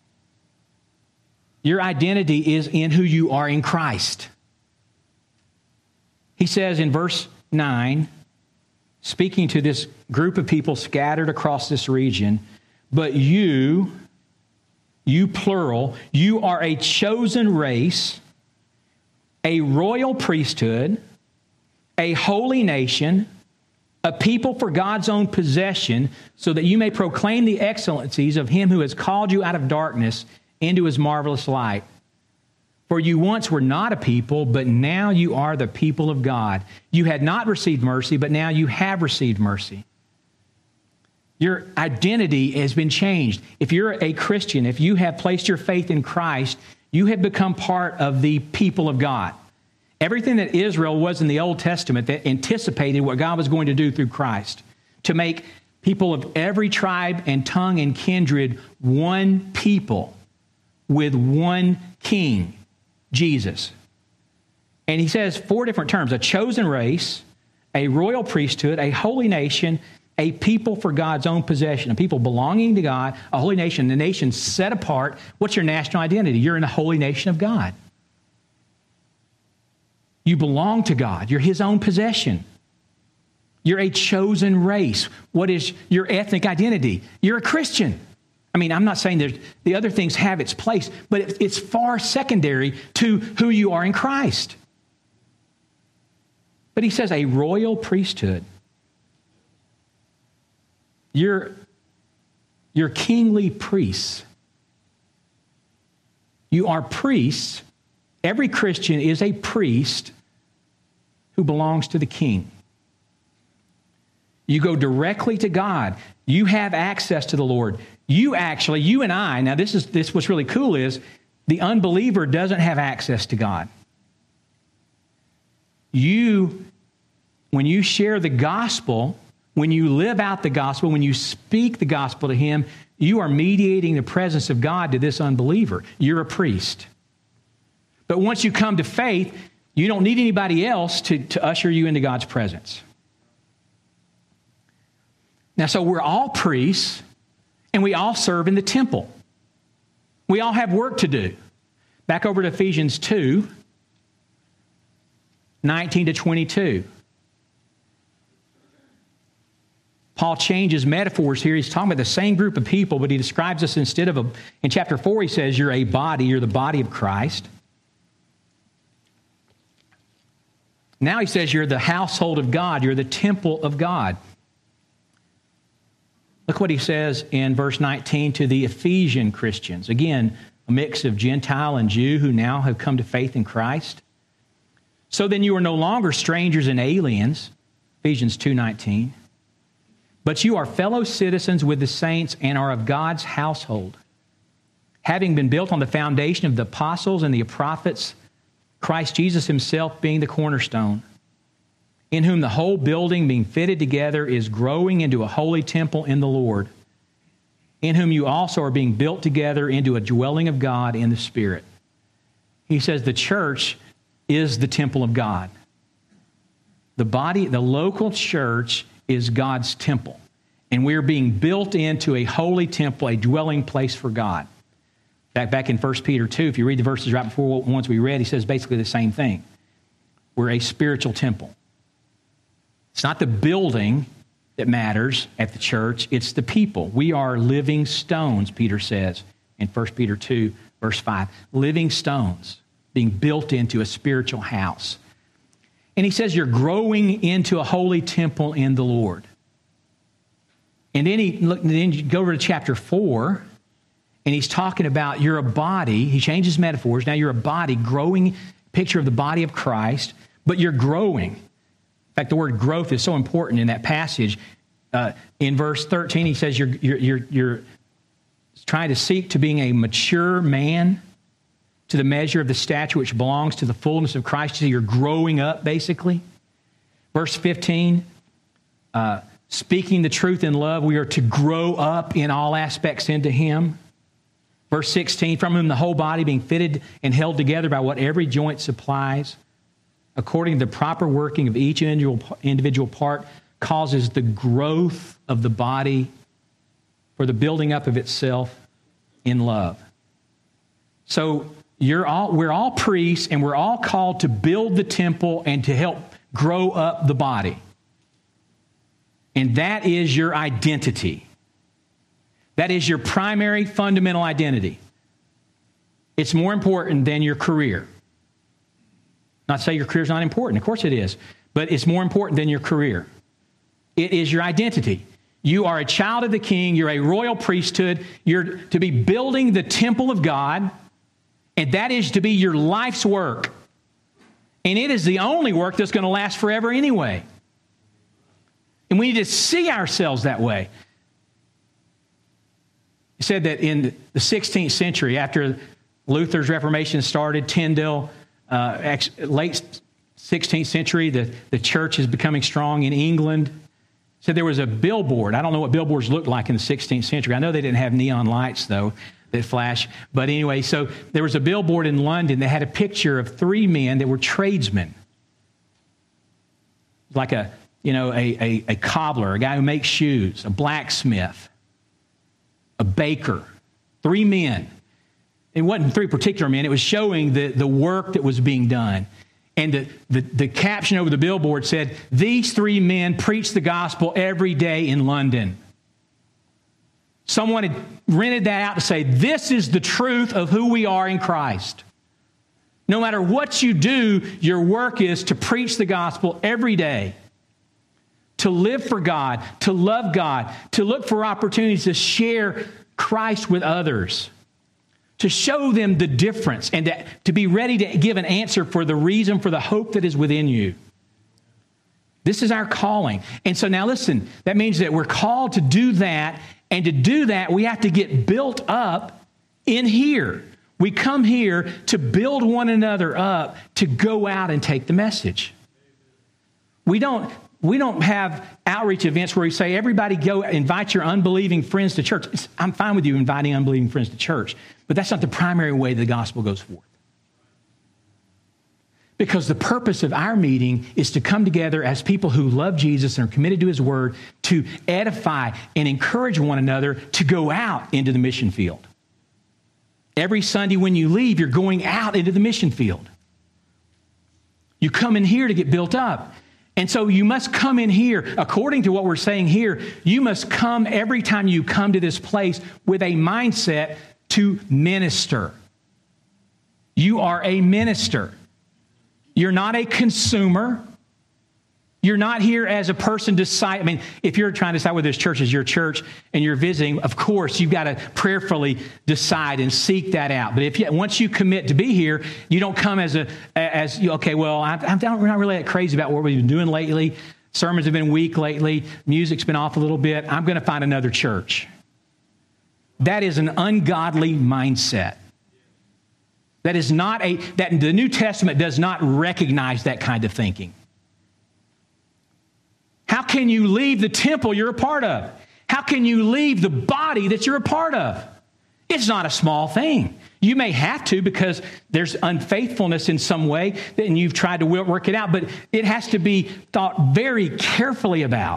Your identity is in who you are in Christ. He says in verse 9, speaking to this group of people scattered across this region, but you plural, you are a chosen race, a royal priesthood, a holy nation, a people for God's own possession, so that you may proclaim the excellencies of him who has called you out of darkness into his marvelous light. For you once were not a people, but now you are the people of God. You had not received mercy, but now you have received mercy. Your identity has been changed. If you're a Christian, if you have placed your faith in Christ, you have become part of the people of God. Everything that Israel was in the Old Testament that anticipated what God was going to do through Christ, to make people of every tribe and tongue and kindred one people with one king, Jesus. And he says 4 different terms: a chosen race, a royal priesthood, a holy nation, a people for God's own possession, a people belonging to God, a holy nation, the nation set apart. What's your national identity? You're in the holy nation of God. You belong to God. You're his own possession. You're a chosen race. What is your ethnic identity? You're a Christian. I mean, I'm not saying the other things have its place, but it's far secondary to who you are in Christ. But he says a royal priesthood. You're kingly priests. You are priests. Every Christian is a priest who belongs to the king. You go directly to God. You have access to the Lord. You and I, now this what's really cool is the unbeliever doesn't have access to God. When you share the gospel, when you live out the gospel, when you speak the gospel to him, you are mediating the presence of God to this unbeliever. You're a priest. But once you come to faith, you don't need anybody else to usher you into God's presence. Now, so we're all priests, and we all serve in the temple. We all have work to do. Back over to Ephesians 2, 19 to 22. Paul changes metaphors here. He's talking about the same group of people, but he describes us in chapter 4, he says, you're a body, you're the body of Christ. Now he says you're the household of God, you're the temple of God. Look what he says in verse 19 to the Ephesian Christians. Again, a mix of Gentile and Jew who now have come to faith in Christ. So then you are no longer strangers and aliens, Ephesians 2:19, but you are fellow citizens with the saints and are of God's household, having been built on the foundation of the apostles and the prophets, Christ Jesus himself being the cornerstone, in whom the whole building being fitted together is growing into a holy temple in the Lord, in whom you also are being built together into a dwelling of God in the Spirit. He says the church is the temple of God. The local church is God's temple. And we're being built into a holy temple, a dwelling place for God. Back in 1 Peter 2, if you read the verses right before the ones we read, he says basically the same thing. We're a spiritual temple. It's not the building that matters at the church, it's the people. We are living stones, Peter says in 1 Peter 2, verse 5. Living stones being built into a spiritual house. And he says you're growing into a holy temple in the Lord. And then you go over to chapter 4, and he's talking about you're a body. He changes metaphors. Now you're a body, growing, picture of the body of Christ, but you're growing. In fact, the word growth is so important in that passage. In verse 13, he says you're trying to seek to being a mature man to the measure of the stature which belongs to the fullness of Christ. So you're growing up, basically. Verse 15, speaking the truth in love, we are to grow up in all aspects into him. Verse 16, from whom the whole body being fitted and held together by what every joint supplies, according to the proper working of each individual part, causes the growth of the body for the building up of itself in love. So we're all priests, and we're all called to build the temple and to help grow up the body. And that is your identity. That is your primary fundamental identity. It's more important than your career. Not to say your career is not important. Of course it is. But it's more important than your career. It is your identity. You are a child of the King. You're a royal priesthood. You're to be building the temple of God. And that is to be your life's work. And it is the only work that's going to last forever anyway. And we need to see ourselves that way. It said that in the 16th century, after Luther's Reformation started, Tyndale, late 16th century, the church is becoming strong in England. So there was a billboard. I don't know what billboards looked like in the 16th century. I know they didn't have neon lights, though, that flash. But anyway, so there was a billboard in London that had a picture of three men that were tradesmen. Like a cobbler, a guy who makes shoes, a blacksmith, a baker. Three men. It wasn't three particular men. It was showing the work that was being done. And the caption over the billboard said, "These three men preach the gospel every day in London." Someone had rented that out to say, this is the truth of who we are in Christ. No matter what you do, your work is to preach the gospel every day. To live for God, to love God, to look for opportunities to share Christ with others. To show them the difference and to be ready to give an answer for the reason for the hope that is within you. This is our calling. And so now listen, that means that we're called to do that. And to do that, we have to get built up in here. We come here to build one another up to go out and take the message. We don't have outreach events where we say, everybody go invite your unbelieving friends to church. I'm fine with you inviting unbelieving friends to church, but that's not the primary way the gospel goes forth. Because the purpose of our meeting is to come together as people who love Jesus and are committed to His Word, to edify and encourage one another to go out into the mission field. Every Sunday when you leave, you're going out into the mission field. You come in here to get built up. And so you must come in here, according to what we're saying here, you must come every time you come to this place with a mindset to minister. You are a minister. You're not a consumer. You're not here as a person to decide. I mean, if you're trying to decide whether this church is your church and you're visiting, of course, you've got to prayerfully decide and seek that out. But once you commit to be here, you don't come I'm not really that crazy about what we've been doing lately. Sermons have been weak lately. Music's been off a little bit. I'm going to find another church. That is an ungodly mindset. That is not that the New Testament does not recognize that kind of thinking. How can you leave the temple you're a part of? How can you leave the body that you're a part of? It's not a small thing. You may have to because there's unfaithfulness in some way and you've tried to work it out, but it has to be thought very carefully about.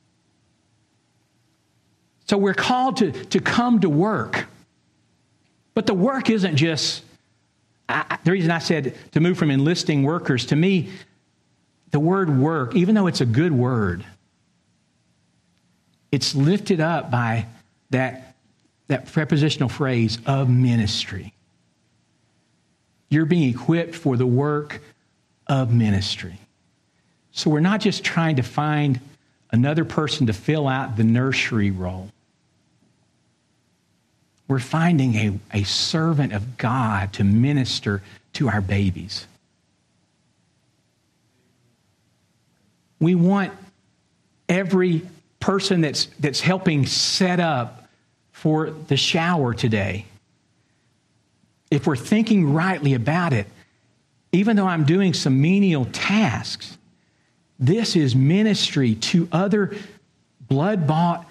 So we're called to come to work. But the work isn't just... the reason I said to move from enlisting workers, to me, the word work, even though it's a good word, it's lifted up by that prepositional phrase of ministry. You're being equipped for the work of ministry. So we're not just trying to find another person to fill out the nursery role. We're finding a servant of God to minister to our babies. We want every person that's helping set up for the shower today. If we're thinking rightly about it, even though I'm doing some menial tasks, this is ministry to other blood-bought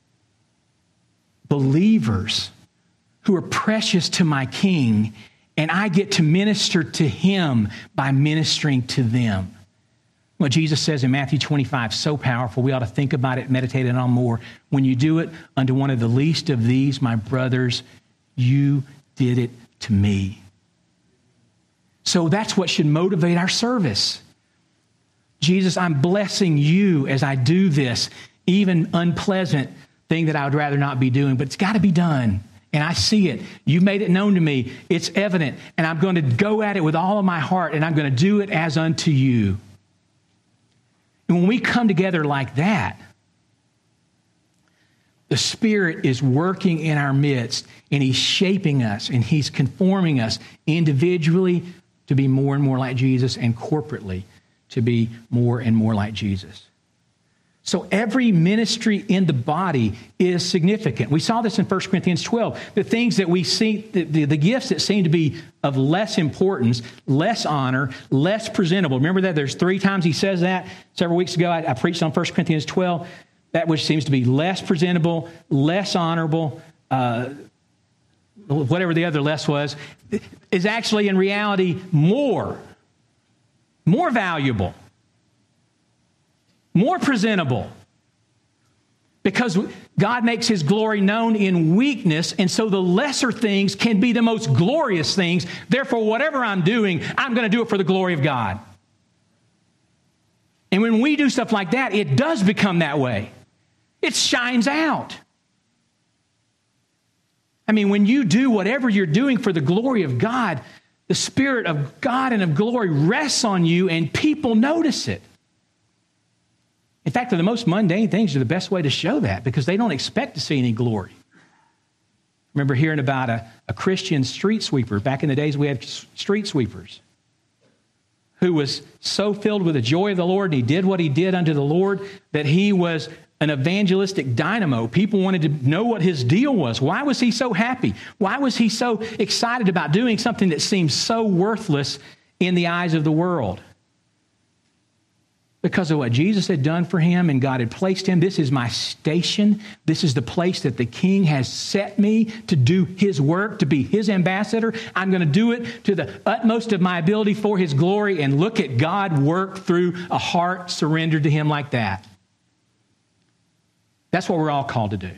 believers who are precious to my King, and I get to minister to Him by ministering to them. What Jesus says in Matthew 25, so powerful, we ought to think about it, meditate on more. When you do it unto one of the least of these, my brothers, you did it to me. So that's what should motivate our service. Jesus, I'm blessing you as I do this. even unpleasant thing that I would rather not be doing, but it's got to be done. And I see it. You've made it known to me. It's evident. And I'm going to go at it with all of my heart, and I'm going to do it as unto you. And when we come together like that, the Spirit is working in our midst, and He's shaping us, and He's conforming us individually to be more and more like Jesus, and corporately to be more and more like Jesus. So every ministry in the body is significant. We saw this in 1 Corinthians 12. The things that we see, the gifts that seem to be of less importance, less honor, less presentable. Remember that there's 3 times he says that. Several weeks ago, I preached on 1 Corinthians 12. That which seems to be less presentable, less honorable, whatever the other less was, is actually in reality more valuable, more presentable, because God makes His glory known in weakness, and so the lesser things can be the most glorious things. Therefore, whatever I'm doing, I'm going to do it for the glory of God. And when we do stuff like that, it does become that way. It shines out. I mean, when you do whatever you're doing for the glory of God, the Spirit of God and of glory rests on you, and people notice it. In fact, the most mundane things are the best way to show that, because they don't expect to see any glory. I remember hearing about a Christian street sweeper. Back in the days, we had street sweepers, who was so filled with the joy of the Lord, and he did what he did unto the Lord, that he was an evangelistic dynamo. People wanted to know what his deal was. Why was he so happy? Why was he so excited about doing something that seemed so worthless in the eyes of the world? Because of what Jesus had done for him, and God had placed him. This is my station. This is the place that the King has set me to do His work, to be His ambassador. I'm going to do it to the utmost of my ability for His glory, and look at God work through a heart surrendered to Him like that. That's what we're all called to do.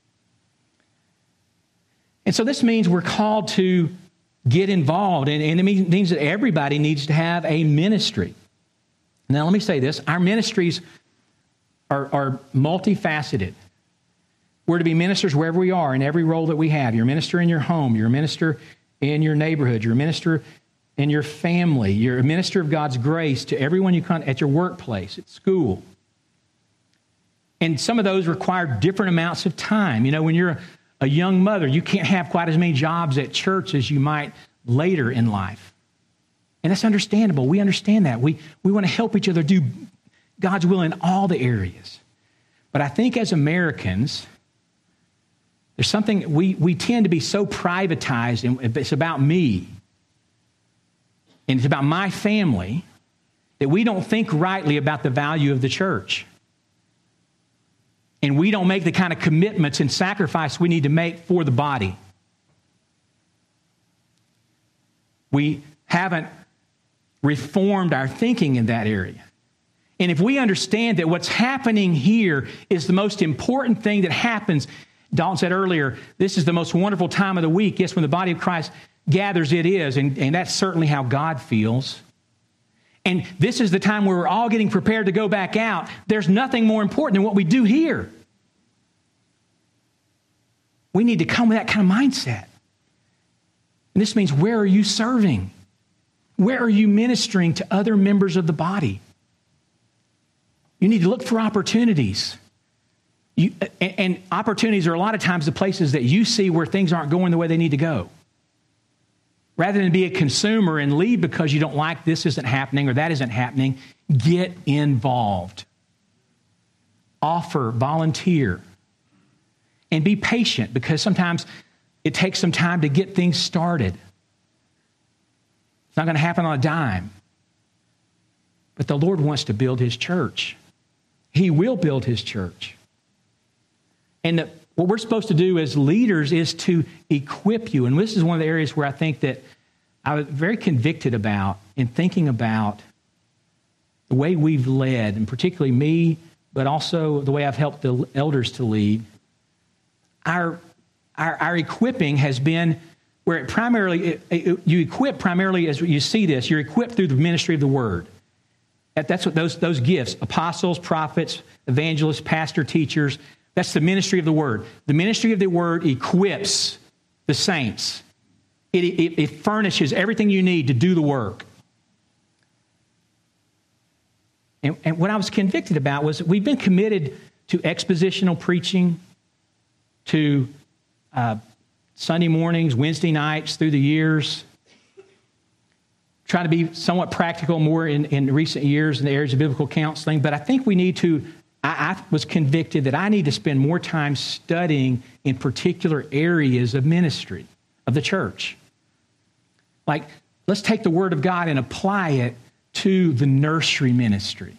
And so this means we're called to get involved, and it means that everybody needs to have a ministry. Now, let me say this. Our ministries are multifaceted. We're to be ministers wherever we are, in every role that we have. You're a minister in your home. You're a minister in your neighborhood. You're a minister in your family. You're a minister of God's grace to everyone you come at your workplace, at school. And some of those require different amounts of time. You know, when you're a young mother, you can't have quite as many jobs at church as you might later in life. And that's understandable. We understand that. We want to help each other do God's will in all the areas. But I think as Americans, there's something, we tend to be so privatized, and it's about me, and it's about my family, that we don't think rightly about the value of the church. And we don't make the kind of commitments and sacrifice we need to make for the body. We haven't reformed our thinking in that area. And if we understand that what's happening here is the most important thing that happens, Dalton said earlier, this is the most wonderful time of the week. Yes, when the body of Christ gathers, it is. And that's certainly how God feels. And this is the time where we're all getting prepared to go back out. There's nothing more important than what we do here. We need to come with that kind of mindset. And this means, where are you serving? Where are you ministering to other members of the body? You need to look for opportunities. And opportunities are a lot of times the places that you see where things aren't going the way they need to go. Rather than be a consumer and leave because you don't like this isn't happening or that isn't happening, get involved. Offer, volunteer, and be patient, because sometimes it takes some time to get things started. It's not going to happen on a dime. But the Lord wants to build His church. He will build His church. And what we're supposed to do as leaders is to equip you. And this is one of the areas where I think that I was very convicted about in thinking about the way we've led, and particularly me, but also the way I've helped the elders to lead. Our equipping has been where it primarily, you equip primarily, as you see this, you're equipped through the ministry of the Word. That's what those gifts, apostles, prophets, evangelists, pastor, teachers, that's the ministry of the word. The ministry of the word equips the saints. It furnishes everything you need to do the work. And what I was convicted about was we've been committed to expositional preaching, to Sunday mornings, Wednesday nights through the years. Trying to be somewhat practical more in recent years in the areas of biblical counseling. But I think we need to, I was convicted that I need to spend more time studying in particular areas of ministry, of the church. Like, let's take the Word of God and apply it to the nursery ministry.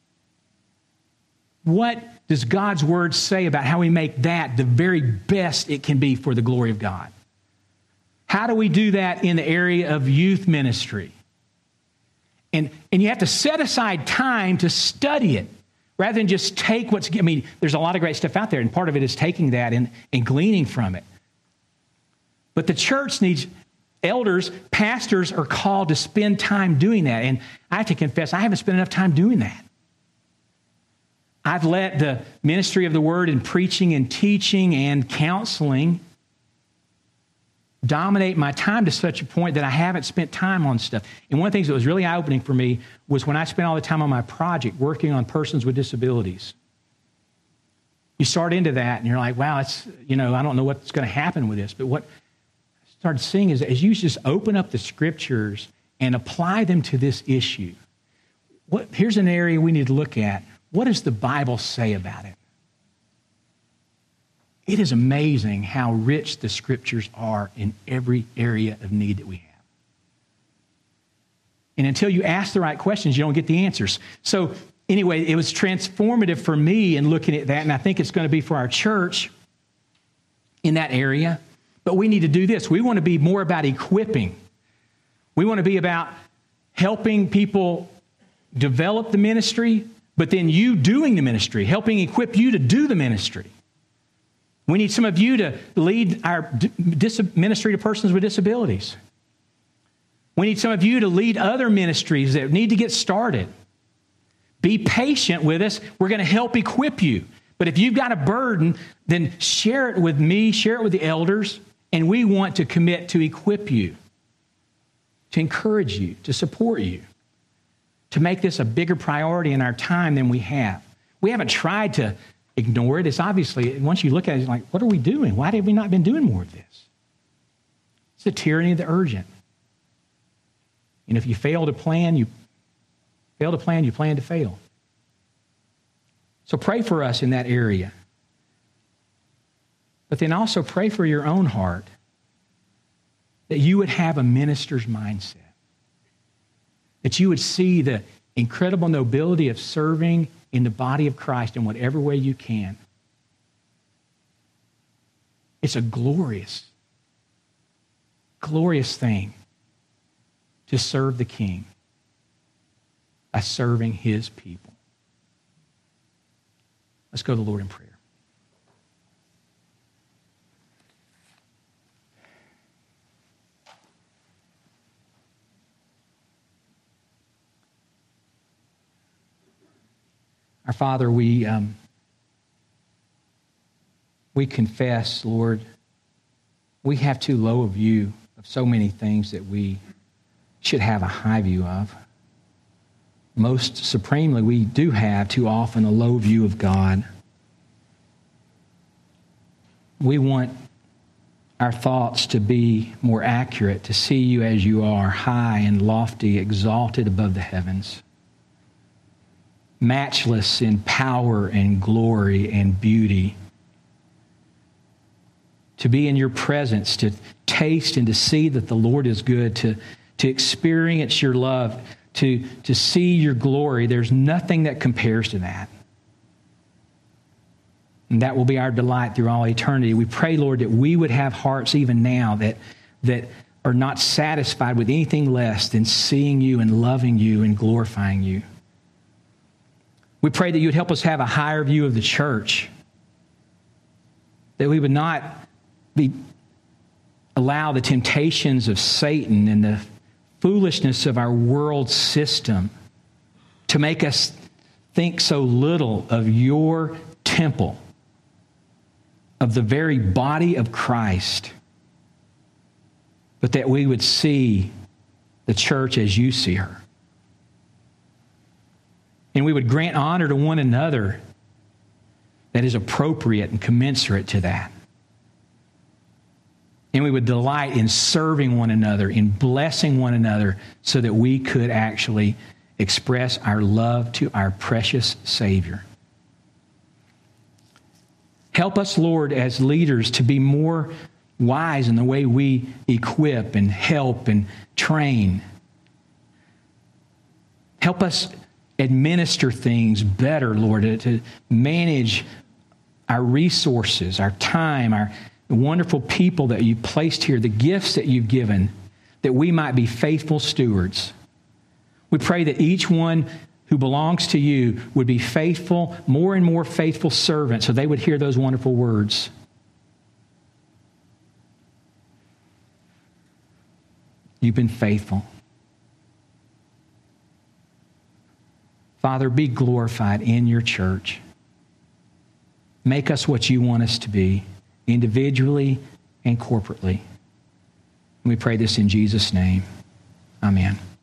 What does God's Word say about how we make that the very best it can be for the glory of God? How do we do that in the area of youth ministry? And you have to set aside time to study it rather than just take what's... I mean, there's a lot of great stuff out there, and part of it is taking that and gleaning from it. But the church needs... Elders, pastors are called to spend time doing that. And I have to confess, I haven't spent enough time doing that. I've let the ministry of the word in preaching and teaching and counseling dominate my time to such a point that I haven't spent time on stuff. And one of the things that was really eye-opening for me was when I spent all the time on my project working on persons with disabilities. You start into that and you're like, wow, it's, I don't know what's going to happen with this. But what I started seeing is as you just open up the scriptures and apply them to this issue, here's an area we need to look at. What does the Bible say about it? It is amazing how rich the scriptures are in every area of need that we have. And until you ask the right questions, you don't get the answers. So anyway, it was transformative for me in looking at that, and I think it's going to be for our church in that area. But we need to do this. We want to be more about equipping. We want to be about helping people develop the ministry, but then you doing the ministry, helping equip you to do the ministry. We need some of you to lead our ministry to persons with disabilities. We need some of you to lead other ministries that need to get started. Be patient with us. We're going to help equip you. But if you've got a burden, then share it with me, share it with the elders, and we want to commit to equip you, to encourage you, to support you, to make this a bigger priority in our time than we have. We haven't tried to ignore it. It's obviously, once you look at it, it's like, what are we doing? Why have we not been doing more of this? It's the tyranny of the urgent. And if you fail to plan, you plan to fail. So pray for us in that area. But then also pray for your own heart that you would have a minister's mindset. That you would see the incredible nobility of serving in the body of Christ in whatever way you can. It's a glorious, glorious thing to serve the King by serving his people. Let's go to the Lord in prayer. Our Father, we confess, Lord, we have too low a view of so many things that we should have a high view of. Most supremely, we do have too often a low view of God. We want our thoughts to be more accurate, to see you as you are, high and lofty, exalted above the heavens, matchless in power and glory and beauty. To be in your presence, to taste and to see that the Lord is good, to experience your love, to see your glory. There's nothing that compares to that. And that will be our delight through all eternity. We pray, Lord, that we would have hearts even now that are not satisfied with anything less than seeing you and loving you and glorifying you. We pray that you would help us have a higher view of the church, that we would not allow the temptations of Satan and the foolishness of our world system to make us think so little of your temple, of the very body of Christ, but that we would see the church as you see her. And we would grant honor to one another that is appropriate and commensurate to that. And we would delight in serving one another, in blessing one another, so that we could actually express our love to our precious Savior. Help us, Lord, as leaders to be more wise in the way we equip and help and train. Help us administer things better, Lord, to manage our resources, our time, our wonderful people that you've placed here, the gifts that you've given, that we might be faithful stewards. We pray that each one who belongs to you would be faithful, more and more faithful servants, so they would hear those wonderful words. You've been faithful. Father, be glorified in your church. Make us what you want us to be, individually and corporately. We pray this in Jesus' name. Amen.